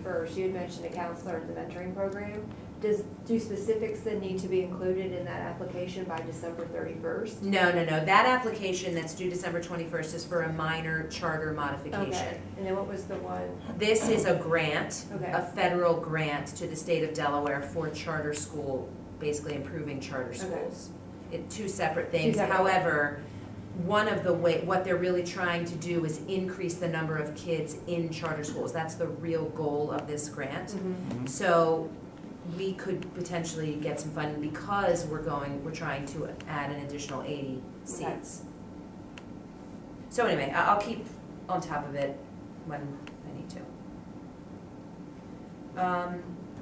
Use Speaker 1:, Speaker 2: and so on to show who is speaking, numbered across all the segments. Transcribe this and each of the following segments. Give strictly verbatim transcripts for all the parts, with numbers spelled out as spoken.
Speaker 1: thirty-first, you had mentioned a counselor in the mentoring program. Does, do specifics then need to be included in that application by December thirty-first?
Speaker 2: No, no, no, that application that's due December twenty-first is for a minor charter modification.
Speaker 1: Okay, and then what was the one?
Speaker 2: This is a grant,
Speaker 1: Okay.
Speaker 2: a federal grant to the state of Delaware for charter school, basically improving charter
Speaker 1: Okay.
Speaker 2: schools. It, two separate things,
Speaker 1: separate.
Speaker 2: however, one of the way, what they're really trying to do is increase the number of kids in charter schools. That's the real goal of this grant.
Speaker 1: Mhm.
Speaker 2: So we could potentially get some funding because we're going, we're trying to add an additional eighty
Speaker 1: Okay.
Speaker 2: seats. So anyway, I- I'll keep on top of it when I need to. Um,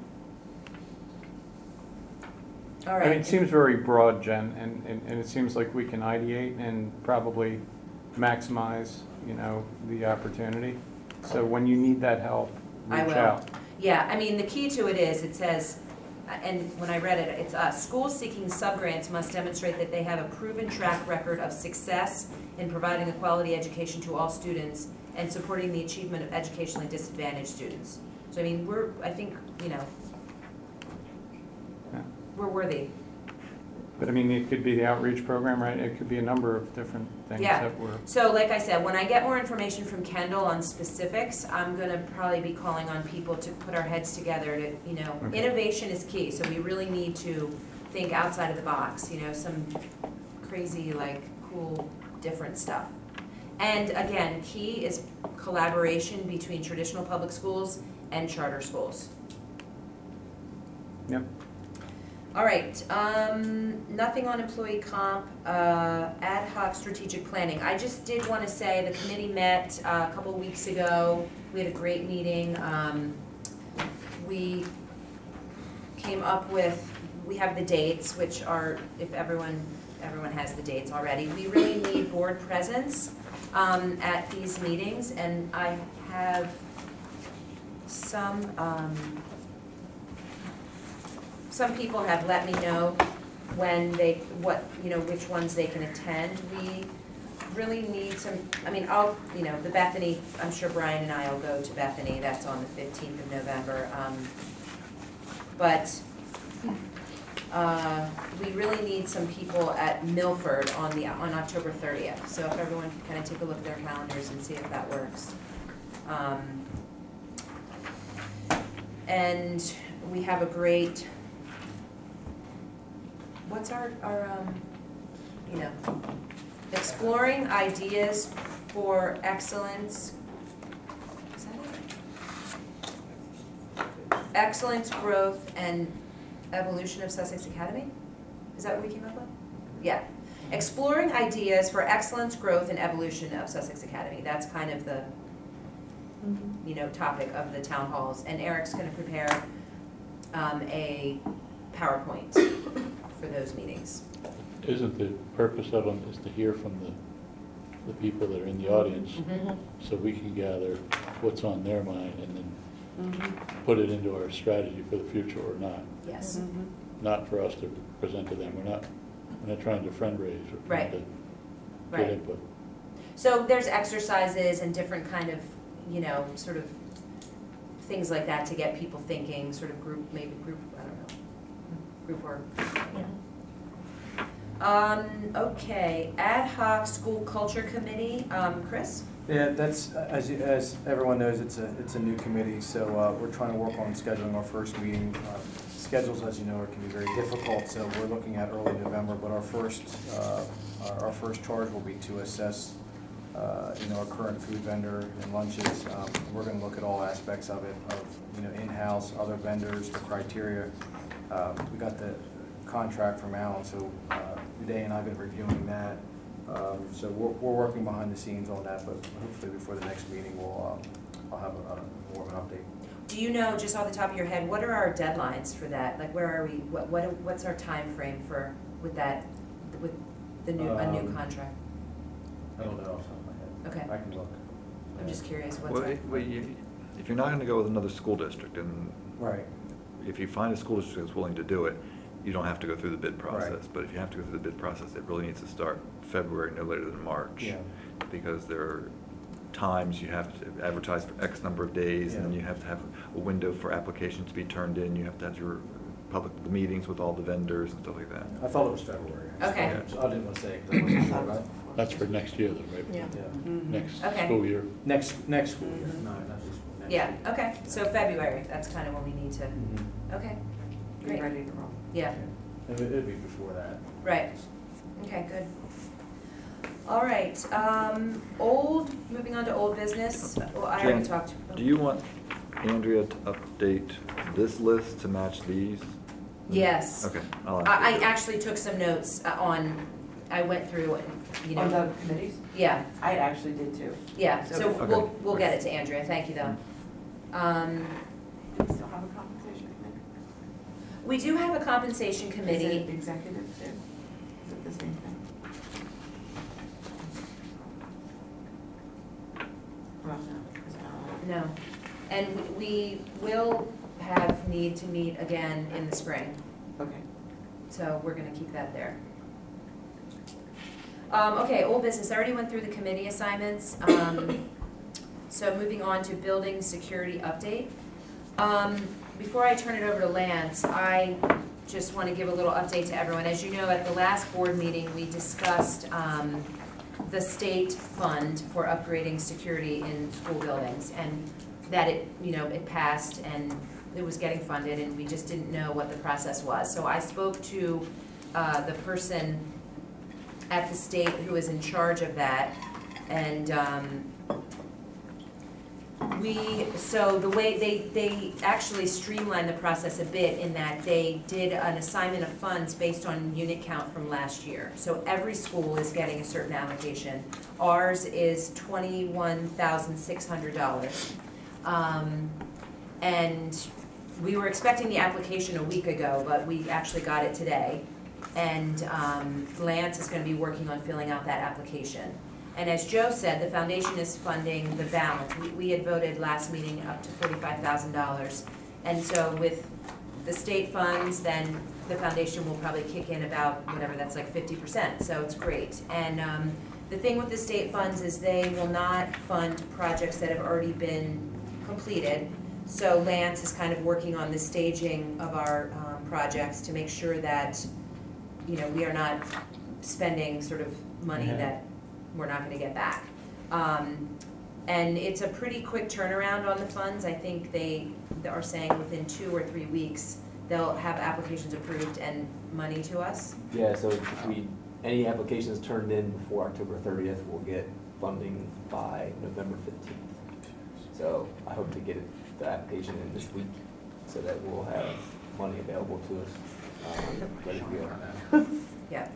Speaker 2: All
Speaker 3: I mean,
Speaker 2: right.
Speaker 3: it seems very broad, Jen, and, and, and it seems like we can ideate and probably maximize, you know, the opportunity. So when you need that help,
Speaker 2: I
Speaker 3: reach
Speaker 2: will.
Speaker 3: out.
Speaker 2: Yeah, I mean, the key to it is, it says, uh, and when I read it, it's us, schools seeking subgrants must demonstrate that they have a proven track record of success in providing a quality education to all students and supporting the achievement of educationally disadvantaged students. So I mean, we're, I think, you know,
Speaker 3: Yeah.
Speaker 2: we're worthy.
Speaker 3: But I mean, it could be the outreach program, right? It could be a number of different things
Speaker 2: Yeah.
Speaker 3: that we're,
Speaker 2: So like I said, when I get more information from Kendall on specifics, I'm gonna probably be calling on people to put our heads together to, you know,
Speaker 3: Okay.
Speaker 2: innovation is key, so we really need to think outside of the box, you know, some crazy, like, cool, different stuff. And again, key is collaboration between traditional public schools and charter schools.
Speaker 3: yep.
Speaker 2: All right, um, nothing on employee comp, uh, ad hoc strategic planning. I just did wanna say, the committee met uh, a couple weeks ago, we had a great meeting. Um, we came up with, we have the dates, which are, if everyone, everyone has the dates already. We really need board presence, um, at these meetings, and I have some, um, some people have let me know when they, what, you know, which ones they can attend. We really need some, I mean, I'll, you know, the Bethany, I'm sure Brian and I will go to Bethany, that's on the fifteenth of November. Um, But, uh, we really need some people at Milford on the, on October thirtieth. So if everyone can kind of take a look at their calendars and see if that works. Um, And we have a great, what's our, our, um, you know, exploring ideas for excellence. Is that it? Excellence, growth, and evolution of Sussex Academy? Is that what we came up with? Yeah. Exploring ideas for excellence, growth, and evolution of Sussex Academy. That's kind of the, you know, topic of the town halls. And Eric's gonna prepare um, a PowerPoint for those meetings.
Speaker 4: Isn't the purpose of them is to hear from the, the people that are in the audience,
Speaker 2: Mhm.
Speaker 4: so we can gather what's on their mind and then
Speaker 2: Mhm.
Speaker 4: put it into our strategy for the future or not.
Speaker 2: Yes.
Speaker 4: Not for us to present to them, we're not, we're not trying to friend raise, we're
Speaker 2: Right.
Speaker 4: trying to
Speaker 2: Right.
Speaker 4: get input.
Speaker 2: So there's exercises and different kind of, you know, sort of things like that to get people thinking, sort of group, maybe group, I don't know, group work. Um, okay, ad hoc school culture committee, um, Chris?
Speaker 5: Yeah, that's, as, you- as everyone knows, it's a, it's a new committee, so uh, we're trying to work on scheduling our first meeting. Uh, Schedules, as you know, can be very difficult, so we're looking at early November, but our first, uh, our our first charge will be to assess, uh, you know, our current food vendor and lunches. Um, We're gonna look at all aspects of it, of, you know, in-house, other vendors, the criteria. Uh, We got the contract from Alan, so uh, Uday and I have been reviewing that. Um, So we're, we're working behind the scenes on that, but hopefully before the next meeting, we'll, um, I'll have a, a more of an update.
Speaker 2: Do you know, just off the top of your head, what are our deadlines for that? Like, where are we, what, what, what's our time frame for, with that, with the new, a new
Speaker 5: Um,
Speaker 2: contract?
Speaker 5: I don't know off the top of my head.
Speaker 2: Okay,
Speaker 5: I can look.
Speaker 2: I'm just curious, what's
Speaker 6: Well,
Speaker 2: our?
Speaker 6: it- well, you- if you're not gonna go with another school district, and
Speaker 5: Right,
Speaker 6: if you find a school district that's willing to do it, you don't have to go through the bid process.
Speaker 5: Right.
Speaker 6: But if you have to go through the bid process, it really needs to start February, no later than March.
Speaker 5: yeah.
Speaker 6: Because there are times, you have to advertise for X number of days, and then
Speaker 5: Yeah.
Speaker 6: you have to have a window for applications to be turned in, you have to have your public, the meetings with all the vendors and stuff like that.
Speaker 5: I thought it was February.
Speaker 2: Okay.
Speaker 6: Yeah.
Speaker 5: So I didn't want to say it 'cause I wasn't sure about it.
Speaker 4: That's for next year though, right?
Speaker 7: Yeah.
Speaker 5: Yeah.
Speaker 4: Next
Speaker 2: Okay.
Speaker 4: school year.
Speaker 5: Next, next school year, no, not this school. next
Speaker 2: Yeah,
Speaker 5: school.
Speaker 2: okay, so February, that's kind of when we need to,
Speaker 5: Mhm.
Speaker 2: okay,
Speaker 7: Be
Speaker 2: great,
Speaker 7: ready to roll.
Speaker 2: yeah,
Speaker 5: It would, it'd be before that.
Speaker 2: right, okay, good. All right, um, old, moving on to old business, well, I already
Speaker 6: Jen,
Speaker 2: talked.
Speaker 6: Do you want Andrea to update this list to match these?
Speaker 2: Yes.
Speaker 6: Okay, I'll ask
Speaker 2: I, I
Speaker 6: her.
Speaker 2: actually took some notes uh, on, I went through and, you
Speaker 7: On
Speaker 2: know,
Speaker 7: the committees?
Speaker 2: yeah,
Speaker 7: I actually did too.
Speaker 2: yeah, so
Speaker 7: Okay.
Speaker 2: we'll, we'll get it to Andrea, thank you though. Um,
Speaker 7: Do we still have a compensation committee?
Speaker 2: we do have a compensation
Speaker 7: Is it
Speaker 2: committee,
Speaker 7: executive too? Is it the same thing? Well, no, because I don't know.
Speaker 2: no, and we will have need to meet again in the spring.
Speaker 7: Okay.
Speaker 2: So we're gonna keep that there. Um, okay, old business, I already went through the committee assignments, um, so moving on to building security update. Um, before I turn it over to Lance, I just wanna give a little update to everyone. As you know, at the last board meeting, we discussed, um, the state fund for upgrading security in school buildings, and that it, you know, it passed and it was getting funded, and we just didn't know what the process was. So I spoke to uh, the person at the state who is in charge of that, and um, we, so the way, they, they actually streamlined the process a bit in that they did an assignment of funds based on unit count from last year. So every school is getting a certain allocation. Ours is twenty-one thousand six hundred dollars. Um, and we were expecting the application a week ago, but we actually got it today. And um, Lance is gonna be working on filling out that application. And as Joe said, the foundation is funding the balance. We, we had voted last meeting up to forty-five thousand dollars. And so with the state funds, then the foundation will probably kick in about whatever, that's like fifty percent, so it's great. And um, the thing with the state funds is they will not fund projects that have already been completed. So Lance is kind of working on the staging of our um, projects to make sure that, you know, we are not spending sort of money
Speaker 5: Mhm.
Speaker 2: that we're not gonna get back. Um, and it's a pretty quick turnaround on the funds. I think they, they are saying within two or three weeks, they'll have applications approved and money to us.
Speaker 8: Yeah, so if we, any applications turned in before October thirtieth, we'll get funding by November fifteenth. So I hope to get it, the application in this week, so that we'll have money available to us, um, ready to go.
Speaker 2: Yeah.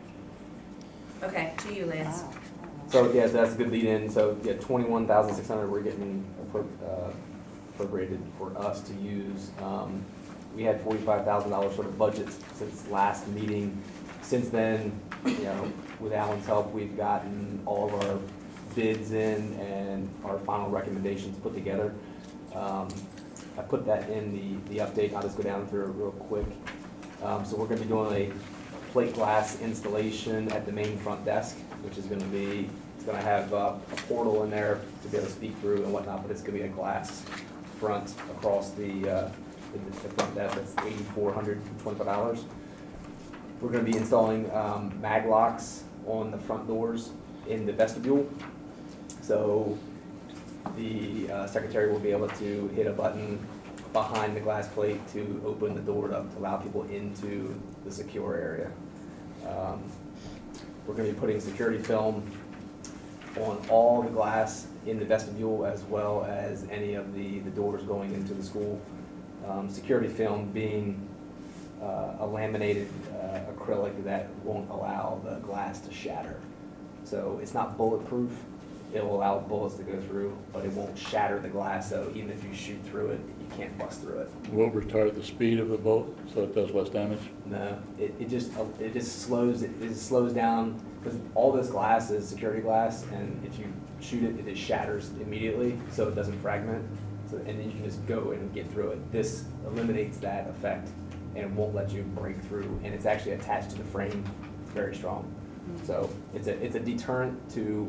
Speaker 2: Okay, to you, Lance.
Speaker 8: So, yeah, so that's a good lead in, so, yeah, twenty-one thousand six hundred we're getting appro- uh, appropriated for us to use. Um, we had forty-five thousand dollars sort of budget since last meeting. Since then, you know, with Alan's help, we've gotten all of our bids in and our final recommendations put together. Um, I put that in the, the update, I'll just go down through it real quick. Um, so we're gonna be doing a plate glass installation at the main front desk, which is gonna be, it's gonna have uh, a portal in there to be able to speak through and whatnot, but it's gonna be a glass front across the, uh, the the front desk, that's eighty-four hundred twenty-five dollars. We're gonna be installing um, mag locks on the front doors in the vestibule. So the uh, secretary will be able to hit a button behind the glass plate to open the door up to allow people into the secure area. Um, We're gonna be putting security film on all the glass in the vestibule as well as any of the, the doors going into the school. Um, security film being uh, a laminated uh, acrylic that won't allow the glass to shatter. So it's not bulletproof. It will allow bullets to go through, but it won't shatter the glass, so even if you shoot through it, you can't bust through it.
Speaker 4: Will retard the speed of the bullet so it does less damage?
Speaker 8: No, it, it just, it just slows, it just slows down, because all this glass is security glass, and if you shoot it, it just shatters immediately, so it doesn't fragment. So, and then you can just go and get through it. This eliminates that effect and won't let you break through, and it's actually attached to the frame, it's very strong. So it's a, it's a deterrent to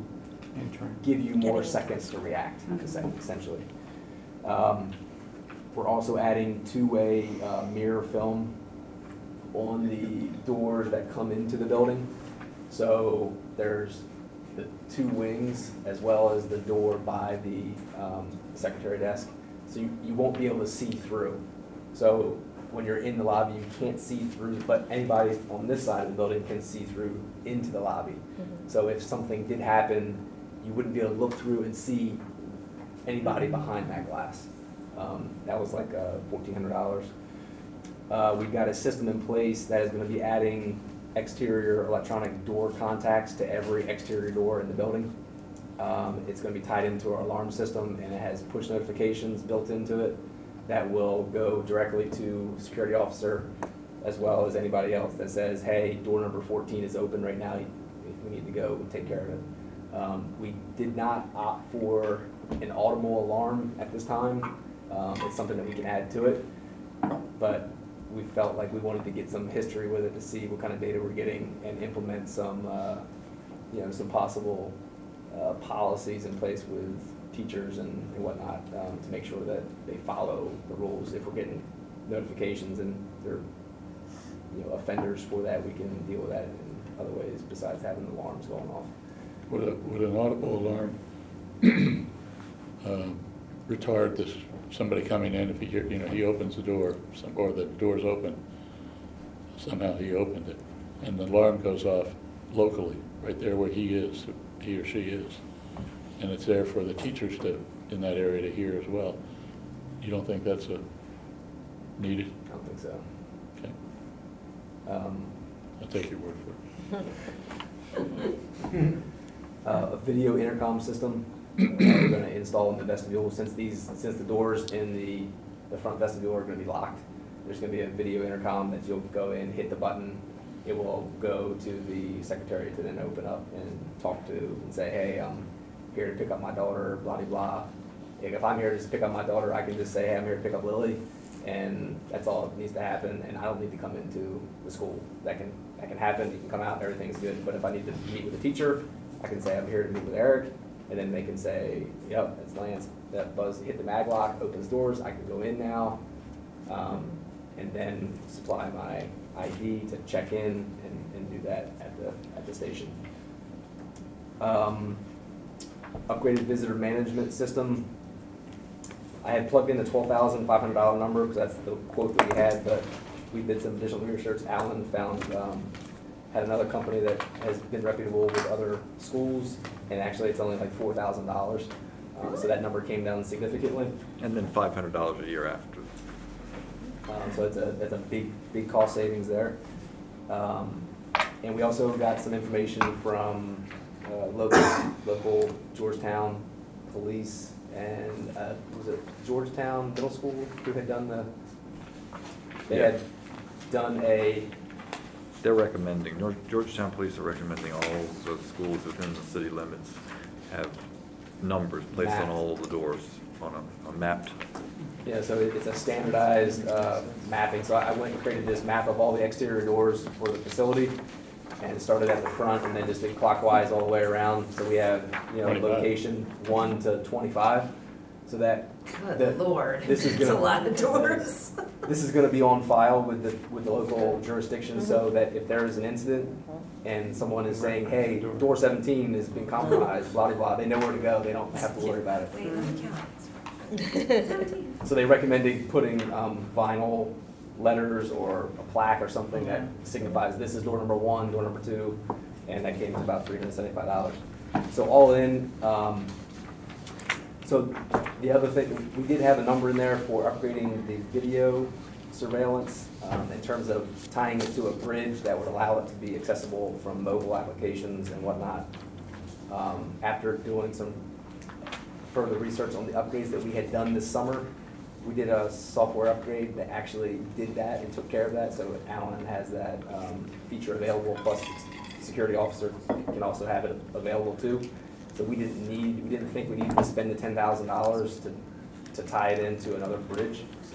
Speaker 3: Intern.
Speaker 8: give you more
Speaker 2: Getting-
Speaker 8: seconds to react, essentially. Um, We're also adding two-way uh, mirror film on the doors that come into the building. So there's the two wings as well as the door by the um, secretary desk. So you, you won't be able to see through. So when you're in the lobby, you can't see through, but anybody on this side of the building can see through into the lobby. So if something did happen, you wouldn't be able to look through and see anybody behind that glass. Um, that was like uh, fourteen hundred dollars. Uh, we've got a system in place that is gonna be adding exterior electronic door contacts to every exterior door in the building. Um, it's gonna be tied into our alarm system, and it has push notifications built into it that will go directly to security officer as well as anybody else that says, hey, door number fourteen is open right now, we need to go take care of it. Um, we did not opt for an audible alarm at this time. Um, it's something that we can add to it, but we felt like we wanted to get some history with it to see what kind of data we're getting and implement some, uh, you know, some possible uh, policies in place with teachers and and whatnot, um, to make sure that they follow the rules. If we're getting notifications and they're, you know, offenders for that, we can deal with that in other ways besides having alarms going off.
Speaker 4: Would a, would an audible alarm um, retard this, somebody coming in if he, hear- you know, he opens the door, some- or the door's open, somehow he opened it, and the alarm goes off locally, right there where he is, he or she is, and it's there for the teachers to, in that area to hear as well. You don't think that's a needed?
Speaker 8: I don't think so.
Speaker 4: Okay,
Speaker 8: Um,
Speaker 4: I'll take your word for it.
Speaker 8: uh, a video intercom system uh, we're gonna install in the vestibule, since these, since the doors in the, the front vestibule are gonna be locked. There's gonna be a video intercom that you'll go in, hit the button, it will go to the secretary to then open up and talk to and say, hey, I'm here to pick up my daughter, blah, blah, blah. If I'm here to just pick up my daughter, I can just say, hey, I'm here to pick up Lily, and that's all that needs to happen, and I don't need to come into the school. That can, that can happen, you can come out and everything's good, but if I need to meet with a teacher, I can say I'm here to meet with Eric, and then they can say, yep, it's Lance, that buzz, hit the mag lock, opens doors, I can go in now, um, and then supply my I D to check in and, and do that at the, at the station. Um, upgraded visitor management system. I had plugged in the twelve thousand five hundred dollar number because that's the quote that we had, but we did some additional research. Alan found, um, had another company that has been reputable with other schools, and actually it's only like four thousand dollars. Um, so that number came down significantly.
Speaker 6: And then five hundred dollars a year after.
Speaker 8: Um, so it's a, it's a big, big cost savings there. Um, and we also got some information from, uh, local, local Georgetown police and, uh, was it Georgetown Middle School who had done the, they
Speaker 6: Yeah.
Speaker 8: had done a,
Speaker 6: They're recommending, George- Georgetown Police are recommending all the schools within the city limits have numbers placed on
Speaker 8: Mapped.
Speaker 6: all the doors on a, a mapped.
Speaker 8: yeah, so it- it's a standardized, uh, mapping. So I I went and created this map of all the exterior doors for the facility and started at the front and then just did clockwise all the way around. So we have, you know,
Speaker 4: twenty-five.
Speaker 8: location one to twenty-five. So that
Speaker 2: Good
Speaker 8: The-
Speaker 2: lord,
Speaker 8: this is
Speaker 2: that's a
Speaker 8: gonna-
Speaker 2: lot of doors.
Speaker 8: this is gonna be on file with the, with the local jurisdiction, so that if there is an incident and someone is saying, hey, door seventeen has been compromised, blah, blah, blah, they know where to go, they don't have to worry about it.
Speaker 2: Wait, let me count. Seventeen.
Speaker 8: So they recommended putting um, vinyl letters or a plaque or something that signifies this is door number one, door number two, and that came to about three hundred seventy-five dollars. So all in, um, so the other thing, we did have a number in there for upgrading the video surveillance um, in terms of tying it to a bridge that would allow it to be accessible from mobile applications and whatnot. Um, After doing some further research on the upgrades that we had done this summer, we did a software upgrade that actually did that and took care of that, so Alan has that um, feature available, plus the security officer can also have it available too. So we didn't need, we didn't think we needed to spend the ten thousand dollars to, to tie it into another bridge.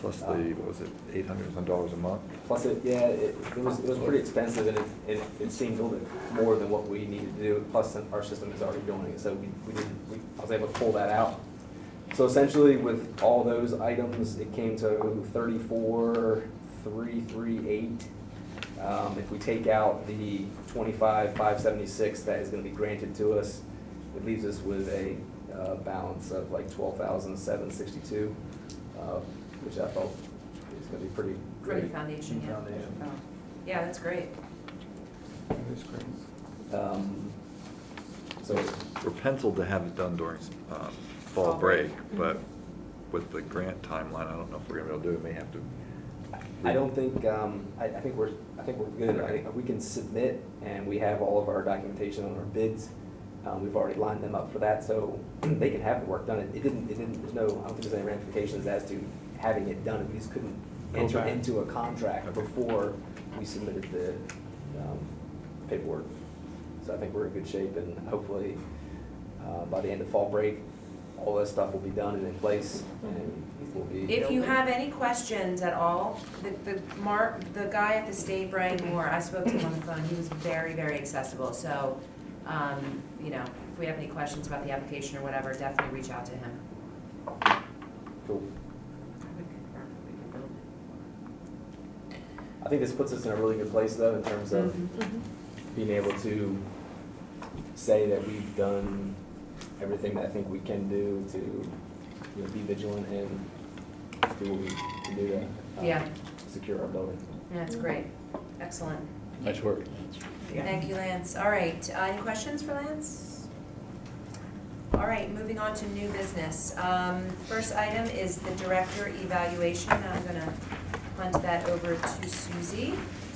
Speaker 6: Plus the, what was it, eight hundred some dollars a month?
Speaker 8: Plus it, yeah, it, it was, it was pretty expensive and it, it, it seemed a little bit more than what we needed to do. Plus our system is already doing it, so we, we didn't, we, I was able to pull that out. So essentially with all those items, it came to thirty-four, three, three, eight. Um, if we take out the twenty-five, five seventy-six that is gonna be granted to us, it leaves us with a, uh, balance of like twelve thousand, seven sixty-two, uh, which I felt is gonna be pretty
Speaker 2: For the
Speaker 8: great.
Speaker 2: foundation, yeah.
Speaker 5: Foundation.
Speaker 2: Oh. Yeah, that's great.
Speaker 3: That is great.
Speaker 8: Um, so,
Speaker 6: We're penciled to have it done during um,
Speaker 2: Fall
Speaker 6: fall break,
Speaker 2: break.
Speaker 6: but with the grant timeline, I don't know if we're gonna be able to do it, may have to.
Speaker 8: I don't think, um, I, I think we're, I think we're good. I think we can submit and we have all of our documentation on our bids. Um, we've already lined them up for that, so they can have the work done. It it didn't, it didn't, there's no, I don't think there's any ramifications as to having it done. We just couldn't enter
Speaker 3: Okay.
Speaker 8: into a contract
Speaker 6: Okay.
Speaker 8: before we submitted the, um, paperwork. So I think we're in good shape and hopefully, uh, by the end of fall break, all this stuff will be done and in place and we'll be.
Speaker 2: If you have any questions at all, the, the Mark, the guy at the state, Brian Moore, I spoke to him on the phone, he was very, very accessible, so, um, you know, if we have any questions about the application or whatever, definitely reach out to him.
Speaker 8: Cool.
Speaker 7: I would confirm that we can build it.
Speaker 8: I think this puts us in a really good place though, in terms of
Speaker 2: Mhm.
Speaker 8: being able to say that we've done everything that I think we can do to, you know, be vigilant and do what we can do to, uh,
Speaker 2: Yeah.
Speaker 8: secure our building.
Speaker 2: Yeah, that's great, excellent.
Speaker 4: Nice work.
Speaker 2: Thank you, Lance. All right, uh, any questions for Lance? All right, moving on to new business. Um, first item is the director evaluation. I'm gonna punt that over to Susie.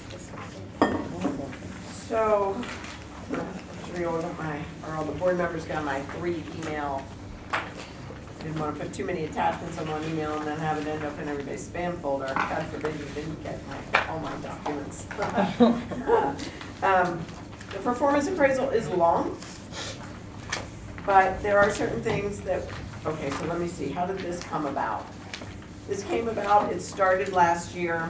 Speaker 7: So, I'm sure you all got my, or all the board members got my three email. Didn't want to put too many attachments on one email and then have it end up in everybody's spam folder. God forbid you didn't get my, all my documents. Um, The performance appraisal is long, but there are certain things that, okay, so let me see, how did this come about? This came about, it started last year.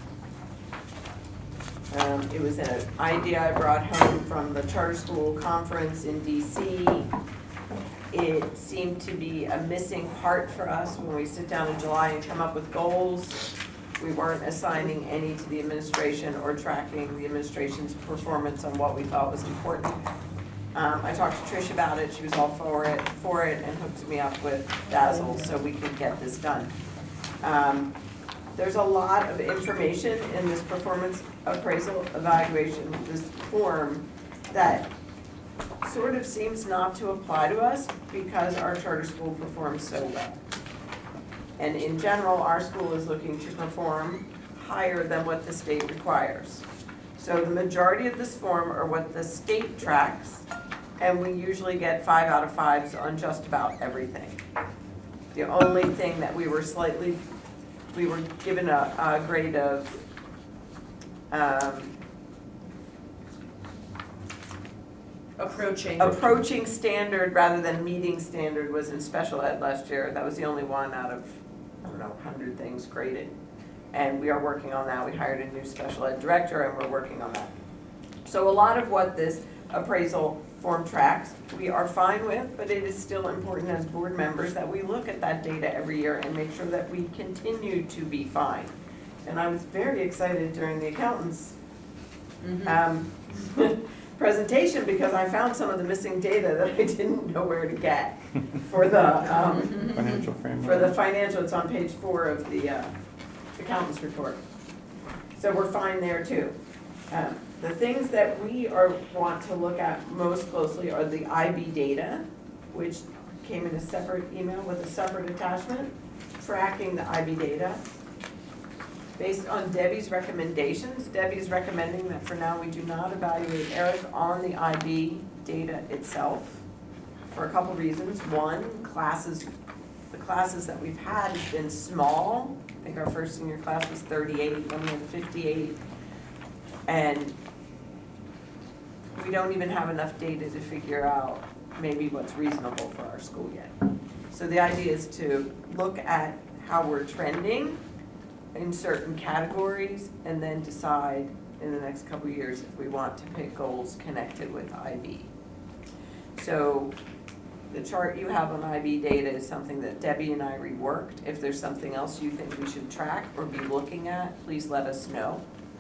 Speaker 7: Um, it was an idea I brought home from the charter school conference in D C. It seemed to be a missing part for us when we sit down in July and come up with goals. We weren't assigning any to the administration or tracking the administration's performance on what we thought was important. Um, I talked to Trish about it, she was all for it, for it, and hooked me up with Dazzle so we could get this done. Um, There's a lot of information in this performance appraisal evaluation, this form, that sort of seems not to apply to us because our charter school performs so well. And in general, our school is looking to perform higher than what the state requires. So the majority of this form are what the state tracks, and we usually get five out of fives on just about everything. The only thing that we were slightly, we were given a, a grade of, um,
Speaker 2: Approaching.
Speaker 7: approaching standard rather than meeting standard was in special ed last year. That was the only one out of, I don't know, a hundred things graded. And we are working on that. We hired a new special ed director and we're working on that. So a lot of what this appraisal form tracks, we are fine with, but it is still important as board members that we look at that data every year and make sure that we continue to be fine. And I was very excited during the accountants
Speaker 2: Mhm.
Speaker 7: um, presentation because I found some of the missing data that I didn't know where to get for the, um,
Speaker 3: Financial framework.
Speaker 7: for the financial, it's on page four of the uh, accountant's report. So we're fine there too. Um, The things that we are, want to look at most closely are the I B data, which came in a separate email with a separate attachment, tracking the I B data. Based on Debbie's recommendations, Debbie's recommending that for now we do not evaluate Eric on the I B data itself for a couple reasons. One, classes, the classes that we've had have been small. I think our first senior class was thirty-eight, then we had fifty-eight. And we don't even have enough data to figure out maybe what's reasonable for our school yet. So the idea is to look at how we're trending in certain categories and then decide in the next couple of years if we want to pick goals connected with I B. So the chart you have on I B data is something that Debbie and I reworked. If there's something else you think we should track or be looking at, please let us know.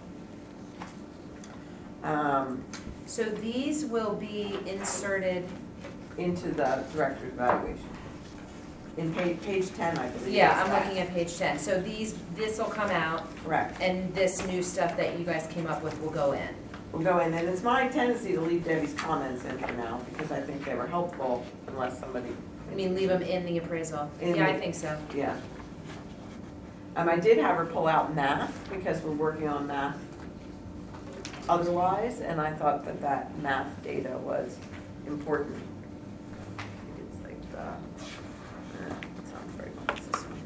Speaker 7: Um,
Speaker 2: So these will be inserted,
Speaker 7: into the director's evaluation. In page, page ten, I believe.
Speaker 2: yeah,
Speaker 7: is
Speaker 2: I'm
Speaker 7: that.
Speaker 2: looking at page ten. So these, this will come out,
Speaker 7: Correct.
Speaker 2: and this new stuff that you guys came up with will go in.
Speaker 7: We'll go in, and it's my tendency to leave Debbie's comments in for now, because I think they were helpful, unless somebody,
Speaker 2: I mean, leave them in the appraisal.
Speaker 7: In
Speaker 2: Yeah, I
Speaker 7: the-
Speaker 2: think so.
Speaker 7: yeah. Um, I did have her pull out math, because we're working on math otherwise, and I thought that that math data was important. I think it's like the, uh, it's not very much this one.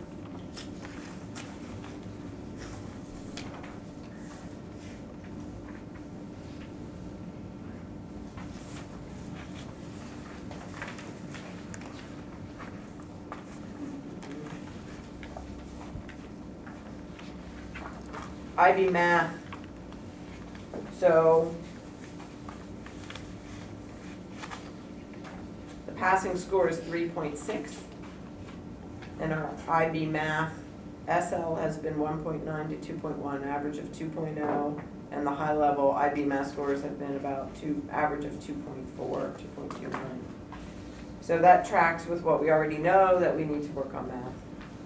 Speaker 7: I B math. So the passing score is three point six. And our I B math, S L has been one point nine to two point one, average of two oh. And the high level I B math scores have been about two, average of two point four, two point two nine. So that tracks with what we already know, that we need to work on math.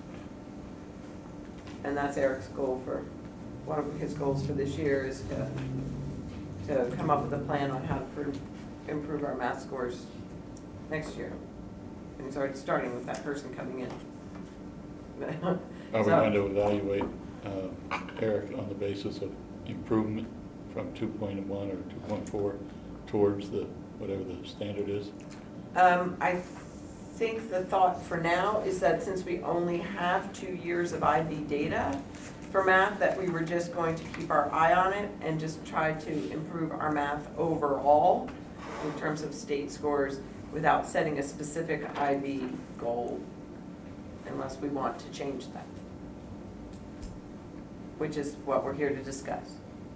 Speaker 7: And that's Eric's goal for, one of his goals for this year is to, to come up with a plan on how to improve, improve our math scores next year. And he's already starting with that person coming in.
Speaker 4: Are we
Speaker 7: So-
Speaker 4: going to evaluate uh, Eric on the basis of improvement from two point one or two point four towards the, whatever the standard is?
Speaker 7: Um, I think the thought for now is that since we only have two years of I B data for math, that we were just going to keep our eye on it and just try to improve our math overall in terms of state scores without setting a specific I B goal unless we want to change that, which is what we're here to discuss.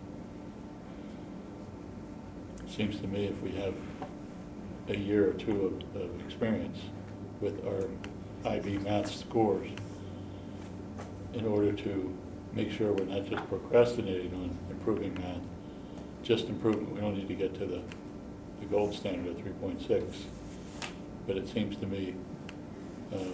Speaker 4: Seems to me if we have a year or two of, of experience with our I B math scores, in order to make sure we're not just procrastinating on improving math, just improvement, we don't need to get to the, the gold standard of three point six. But it seems to me, um,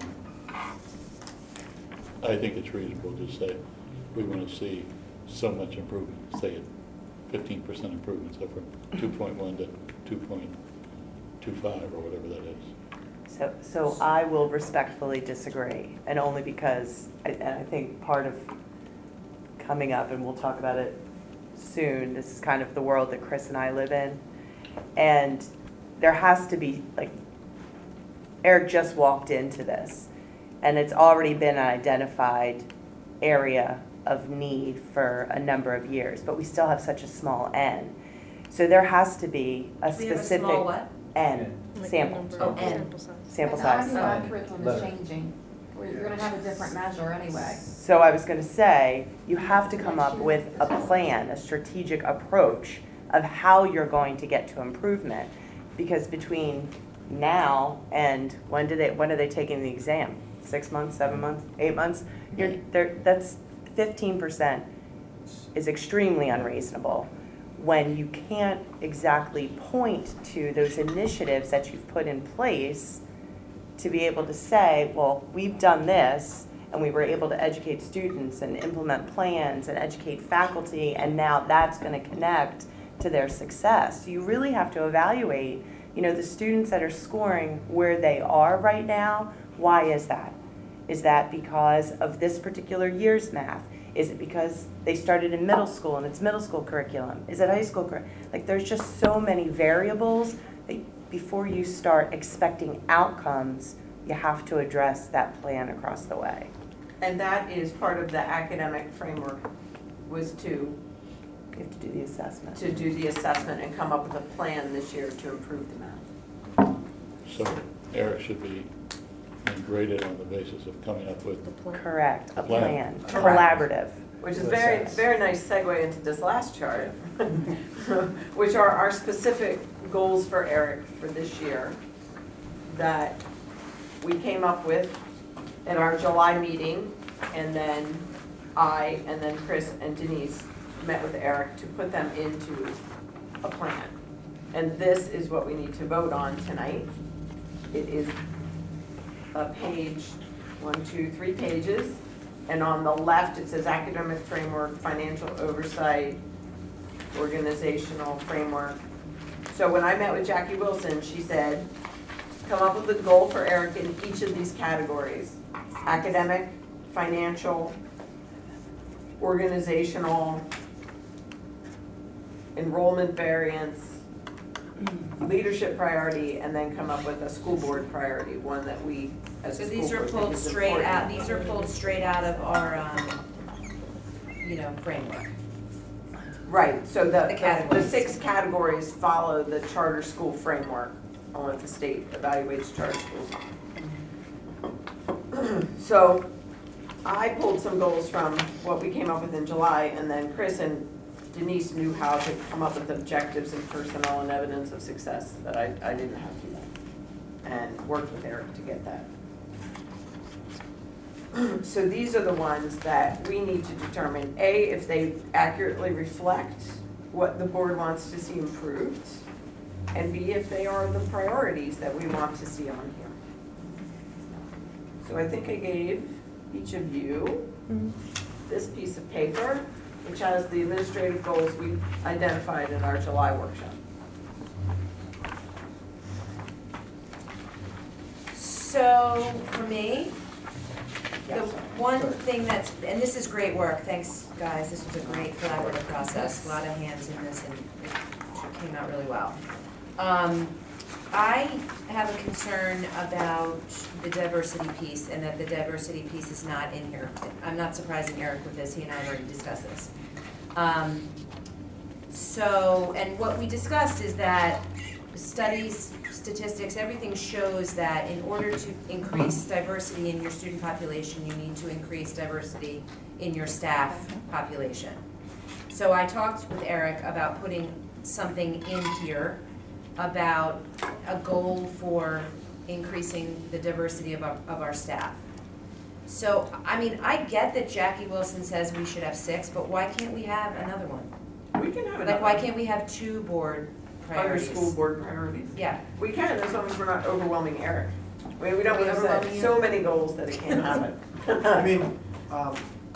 Speaker 4: I think it's reasonable to say we want to see so much improvement, say it fifteen percent improvement, so from two point one to two point two five or whatever that is.
Speaker 9: So, so I will respectfully disagree, and only because, I- and I think part of coming up, and we'll talk about it soon, this is kind of the world that Chris and I live in, and there has to be, like, Eric just walked into this, and it's already been an identified area of need for a number of years, but we still have such a small N. So there has to be a
Speaker 2: We have a
Speaker 9: specific
Speaker 2: small what?
Speaker 9: N sample,
Speaker 2: Oh, N.
Speaker 9: sample
Speaker 10: The
Speaker 9: size.
Speaker 10: I B curriculum is changing, where you're gonna have a different measure anyway.
Speaker 9: So I was gonna say, you have to come up with a plan, a strategic approach of how you're going to get to improvement. Because between now and when do they, when are they taking the exam? Six months, seven months, eight months? You're, there, that's fifteen percent is extremely unreasonable when you can't exactly point to those initiatives that you've put in place to be able to say, well, we've done this, and we were able to educate students and implement plans and educate faculty, and now that's going to connect to their success. So you really have to evaluate, you know, the students that are scoring where they are right now. Why is that? Is that because of this particular year's math? Is it because they started in middle school and it's middle school curriculum? Is it high school curriculum? Like, there's just so many variables that before you start expecting outcomes, you have to address that plan across the way.
Speaker 7: And that is part of the academic framework, was to,
Speaker 9: You have to do the assessment.
Speaker 7: to do the assessment and come up with a plan this year to improve the math.
Speaker 4: So Eric should be and grade it on the basis of coming up with,
Speaker 9: Correct, a
Speaker 4: Plan.
Speaker 9: plan,
Speaker 7: Correct.
Speaker 9: collaborative.
Speaker 7: Which is
Speaker 5: Makes
Speaker 7: very,
Speaker 5: sense.
Speaker 7: very nice segue into this last chart, which are our specific goals for Eric for this year that we came up with at our July meeting, and then I, and then Chris and Denise met with Eric to put them into a plan. And this is what we need to vote on tonight. It is a page, one, two, three pages. And on the left, it says academic framework, financial oversight, organizational framework. So when I met with Jackie Wilson, she said, come up with a goal for Eric in each of these categories. Academic, financial, organizational, enrollment variance, leadership priority, and then come up with a school board priority, one that we, as
Speaker 2: So
Speaker 7: a school
Speaker 2: these are
Speaker 7: board, think
Speaker 2: pulled
Speaker 7: is
Speaker 2: straight out,
Speaker 7: important.
Speaker 2: these are pulled straight out of our, um, you know, framework.
Speaker 7: Right, so the,
Speaker 2: The
Speaker 7: the, the
Speaker 2: categories.
Speaker 7: six categories follow the charter school framework on what the state evaluates charter schools. So I pulled some goals from what we came up with in July, and then Chris and Denise knew how to come up with objectives and personnel and evidence of success that I, I didn't have to do that. And worked with Eric to get that. So these are the ones that we need to determine, A, if they accurately reflect what the board wants to see improved, and B, if they are the priorities that we want to see on here. So I think I gave each of you this piece of paper, which has the administrative goals we identified in our July workshop.
Speaker 2: So for me, the
Speaker 7: Yes.
Speaker 2: one thing that's, and this is great work, thanks guys, this was a great collaborative process, a lot of hands in this and it came out really well. Um, I have a concern about the diversity piece and that the diversity piece is not in here. I'm not surprising Eric with this, he and I have already discussed this. Um, so, and what we discussed is that studies, statistics, everything shows that in order to increase diversity in your student population, you need to increase diversity in your staff population. So I talked with Eric about putting something in here about a goal for increasing the diversity of our, of our staff. So, I mean, I get that Jackie Wilson says we should have six, but why can't we have another one?
Speaker 7: We can have
Speaker 2: Like,
Speaker 7: another.
Speaker 2: why can't we have two board
Speaker 7: Under
Speaker 2: priorities?
Speaker 7: school board priorities.
Speaker 2: Yeah,
Speaker 7: We can, as long as we're not overwhelming Eric. I mean, we don't
Speaker 2: We
Speaker 7: want to
Speaker 2: overwhelming
Speaker 7: set
Speaker 2: you?
Speaker 7: so many goals that it can't happen.
Speaker 11: I mean, um,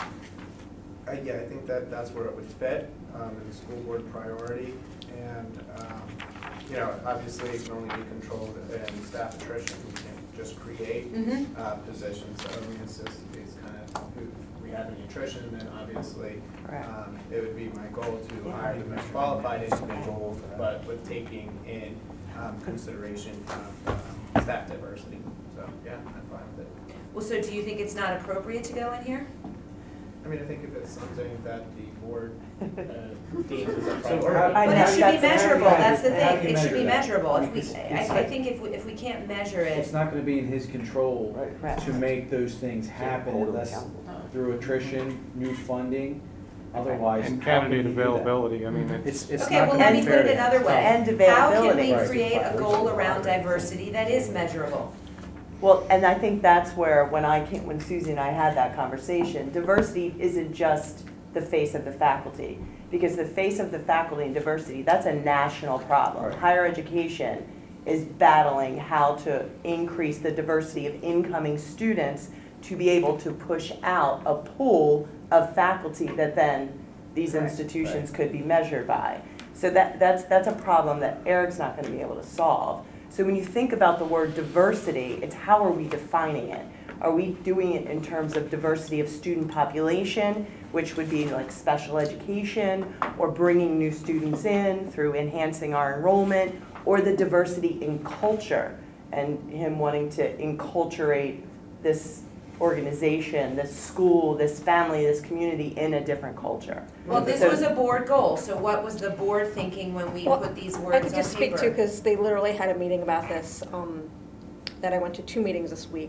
Speaker 11: I, yeah, I think that that's where it would fit, um, in the school board priority. And, um, you know, obviously it can only be controlled in staff attrition. We can't just create,
Speaker 2: Mhm.
Speaker 11: uh, positions. So, I mean, it's just, it's kind of, if we have any attrition, then obviously,
Speaker 9: Correct.
Speaker 11: um, it would be my goal to hire the most qualified individual, but with taking in, um, consideration, um, um, staff diversity. So, yeah, I'm fine with it.
Speaker 2: well, so do you think it's not appropriate to go in here?
Speaker 11: I mean, I think if it's something that the board uh, deems as a
Speaker 5: So,
Speaker 11: priority.
Speaker 9: I
Speaker 2: But
Speaker 9: know,
Speaker 2: it should be
Speaker 9: that's-
Speaker 2: measurable,
Speaker 5: how do you-
Speaker 2: that's the
Speaker 5: how do
Speaker 2: thing,
Speaker 5: you
Speaker 2: it should be
Speaker 5: measure that?
Speaker 2: measurable. If we,
Speaker 5: Because
Speaker 2: I,
Speaker 5: it's
Speaker 2: I
Speaker 5: like-
Speaker 2: think if, we- if we can't measure
Speaker 5: It's
Speaker 2: it,
Speaker 5: not gonna be in his control
Speaker 9: Right.
Speaker 5: to make those things happen
Speaker 8: hold him
Speaker 5: unless
Speaker 8: accountable.
Speaker 5: through attrition, new funding, otherwise.
Speaker 3: And
Speaker 5: how can
Speaker 3: candidate
Speaker 5: you do that?
Speaker 3: availability, I mean, it's,
Speaker 5: It's, it's
Speaker 2: okay,
Speaker 5: not
Speaker 2: well,
Speaker 5: gonna
Speaker 2: let
Speaker 5: be
Speaker 2: me put
Speaker 5: fair
Speaker 2: it
Speaker 5: to
Speaker 2: another
Speaker 5: him.
Speaker 2: way.
Speaker 9: And
Speaker 2: How can
Speaker 9: availability.
Speaker 2: we
Speaker 5: Right.
Speaker 2: create a goal around diversity that is measurable?
Speaker 9: Well, and I think that's where, when I came, when Susie and I had that conversation, diversity isn't just the face of the faculty. Because the face of the faculty and diversity, that's a national problem.
Speaker 5: Right.
Speaker 9: Higher education is battling how to increase the diversity of incoming students to be able to push out a pool of faculty that then these
Speaker 7: Right.
Speaker 9: institutions could be measured by. So that, that's, that's a problem that Eric's not gonna be able to solve. So when you think about the word diversity, it's how are we defining it? Are we doing it in terms of diversity of student population, which would be like special education, or bringing new students in through enhancing our enrollment, or the diversity in culture, and him wanting to enculturate this organization, this school, this family, this community in a different culture?
Speaker 2: Well, this
Speaker 9: So-
Speaker 2: was a board goal, so what was the board thinking when we
Speaker 10: Well,
Speaker 2: put these
Speaker 10: I
Speaker 2: words
Speaker 10: could
Speaker 2: on
Speaker 10: just speak to,
Speaker 2: paper?
Speaker 10: because they literally had a meeting about this, um, that I went to two meetings this week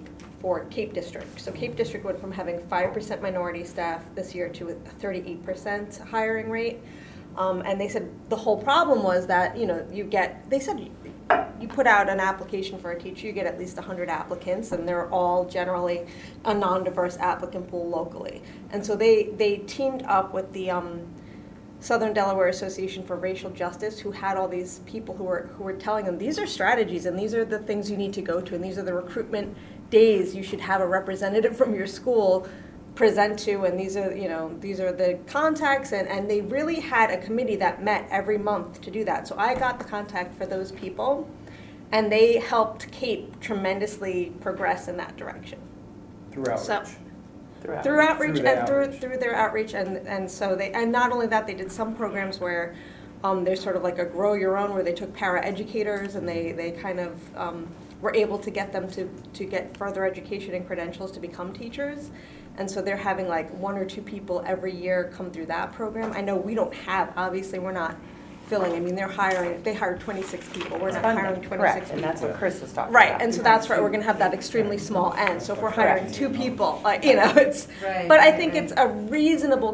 Speaker 12: for Cape District. So Cape District went from having five percent minority staff this year to a thirty-eight percent hiring rate. Um, and they said the whole problem was that, you know, you get, they said you, you put out an application for a teacher, you get at least one hundred applicants, and they're all generally a non-diverse applicant pool locally. And so they, they teamed up with the um, Southern Delaware Association for Racial Justice, who had all these people who were, who were telling them, these are strategies, and these are the things you need to go to, and these are the recruitment days you should have a representative from your school present to, and these are, you know, these are the contacts, and, and they really had a committee that met every month to do that. So I got the contact for those people, and they helped Cape tremendously progress in that direction.
Speaker 5: Through outreach.
Speaker 12: So-
Speaker 9: Throughout.
Speaker 12: Through outreach
Speaker 5: Through the
Speaker 12: and through,
Speaker 5: outreach.
Speaker 12: through their outreach, and, and so they, and not only that, they did some programs where um, there's sort of like a grow your own, where they took para-educators and they, they kind of um, were able to get them to, to get further education and credentials to become teachers. And so they're having like one or two people every year come through that program. I know we don't have, obviously, we're not filling, I mean, they're hiring, they hired twenty-six people, we're not hiring
Speaker 9: Funding,
Speaker 12: twenty-six
Speaker 9: correct,
Speaker 12: people.
Speaker 9: and that's what Chris was talking about.
Speaker 12: Right, and so that's right, we're gonna have that extremely small end, so if we're hiring two people, like, you know, it's,
Speaker 2: Right,
Speaker 12: but I
Speaker 2: right,
Speaker 12: think
Speaker 2: right.
Speaker 12: it's a reasonable